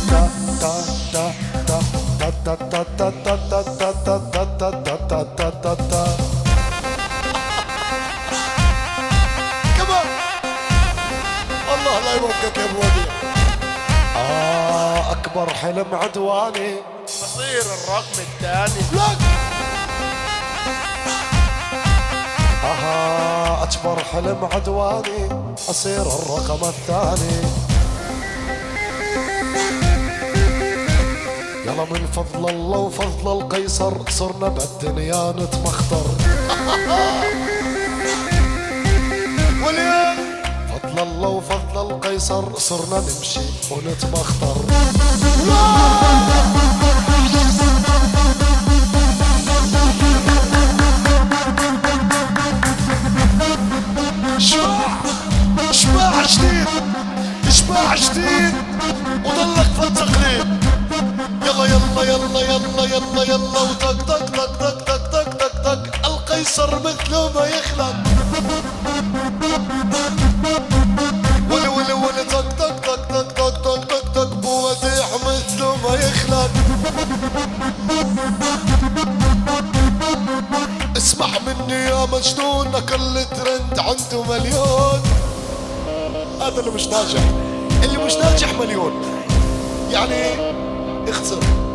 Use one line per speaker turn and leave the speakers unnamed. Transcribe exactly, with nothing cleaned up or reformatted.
كمان الله لا يوفقك يا ابو وديع.
آه أكبر حلم عدواني
بصير الرقم الثاني
لك. آه أكبر حلم عدواني أصير الرقم الثاني. يلا من فضل الله وفضل القيصر صرنا بالدنيا نتمخطر.
واليوم
فضل الله وفضل القيصر صرنا نمشي ونتمخطر.
شباع شباع جديد شباع جديد وضلك في التقليد. يلا يلا يلا يلا يلا يلا وطق طق طق طق طق طق طق طق القيصر مثله ما يخلق. ولي ولي ولي طق طق طق طق طق طق طق طق بو وديع مثله ما يخلق. اسمع مني يا مجنون اكل ترند عنده مليون. هذا اللي مش ناجح، اللي مش ناجح مليون يعني اخسر.